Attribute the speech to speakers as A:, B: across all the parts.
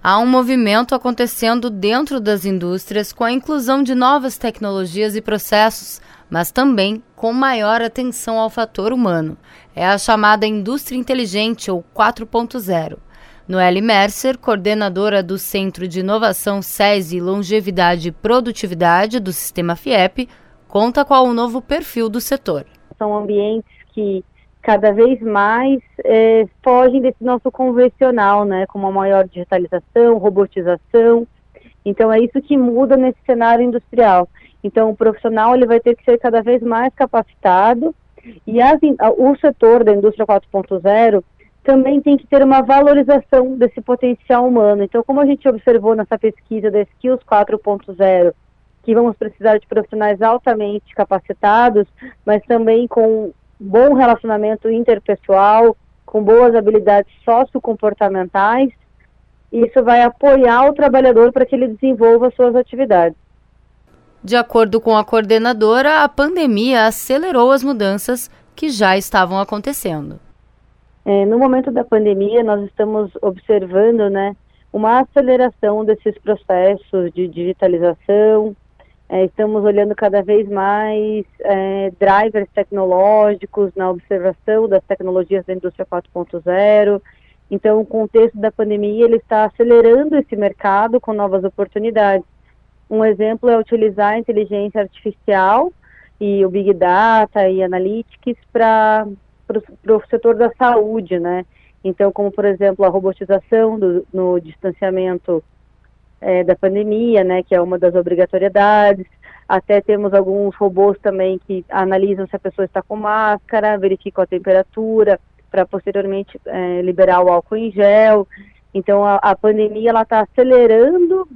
A: Há um movimento acontecendo dentro das indústrias com a inclusão de novas tecnologias e processos, mas também com maior atenção ao fator humano. É a chamada indústria inteligente ou 4.0. Noelle Mercer, coordenadora do Centro de Inovação SESI Longevidade e Produtividade do Sistema FIEP, conta qual o novo perfil do setor.
B: São ambientes que cada vez mais fogem desse nosso convencional, né, com uma maior digitalização, robotização. Então é isso que muda nesse cenário industrial. Então o profissional ele vai ter que ser cada vez mais capacitado e o setor da indústria 4.0 também tem que ter uma valorização desse potencial humano. Então, como a gente observou nessa pesquisa da Skills 4.0, que vamos precisar de profissionais altamente capacitados, mas também com bom relacionamento interpessoal, com boas habilidades sociocomportamentais, isso vai apoiar o trabalhador para que ele desenvolva suas atividades.
A: De acordo com a coordenadora, a pandemia acelerou as mudanças que já estavam acontecendo.
B: No momento da pandemia, nós estamos observando, né, uma aceleração desses processos de digitalização. Estamos olhando cada vez mais drivers tecnológicos na observação das tecnologias da indústria 4.0. Então, o contexto da pandemia ele está acelerando esse mercado com novas oportunidades. Um exemplo é utilizar a inteligência artificial e o Big Data e Analytics para o setor da saúde, né? Então, como, por exemplo, a robotização no distanciamento da pandemia, né, que é uma das obrigatoriedades. Até temos alguns robôs também que analisam se a pessoa está com máscara, verificam a temperatura, para posteriormente liberar o álcool em gel. Então, a pandemia está acelerando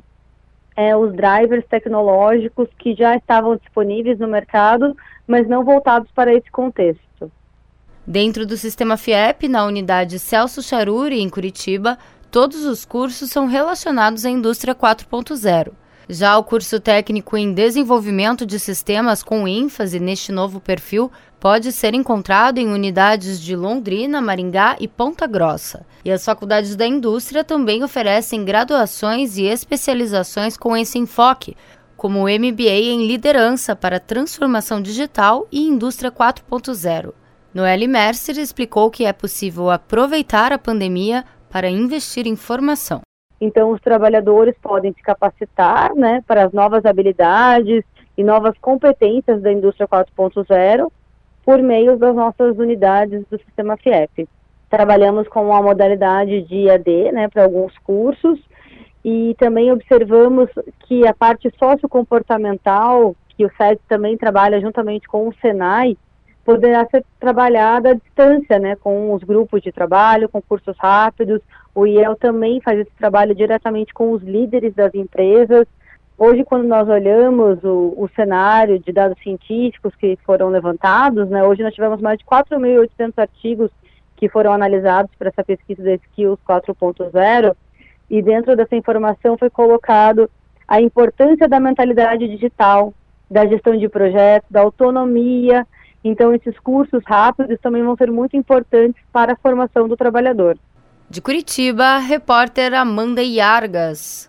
B: os drivers tecnológicos que já estavam disponíveis no mercado, mas não voltados para esse contexto.
A: Dentro do Sistema FIEP, na unidade Celso Charuri, em Curitiba, todos os cursos são relacionados à indústria 4.0. Já o curso técnico em desenvolvimento de sistemas com ênfase neste novo perfil pode ser encontrado em unidades de Londrina, Maringá e Ponta Grossa. E as faculdades da indústria também oferecem graduações e especializações com esse enfoque, como o MBA em liderança para transformação digital e indústria 4.0. Noelle Mercer explicou que é possível aproveitar a pandemia para investir em formação.
B: Então, os trabalhadores podem se capacitar, né, para as novas habilidades e novas competências da indústria 4.0 por meio das nossas unidades do Sistema FIEP. Trabalhamos com a modalidade de IAD, né, para alguns cursos, e também observamos que a parte sociocomportamental, que o SESI também trabalha juntamente com o SENAI, poderá ser trabalhada à distância, né, com os grupos de trabalho, com cursos rápidos. O IEL também faz esse trabalho diretamente com os líderes das empresas. Hoje, quando nós olhamos o cenário de dados científicos que foram levantados, né, hoje nós tivemos mais de 4.800 artigos que foram analisados para essa pesquisa da Skills 4.0, e dentro dessa informação foi colocado a importância da mentalidade digital, da gestão de projetos, da autonomia. Então, esses cursos rápidos também vão ser muito importantes para a formação do trabalhador.
A: De Curitiba, repórter Amanda Iargas.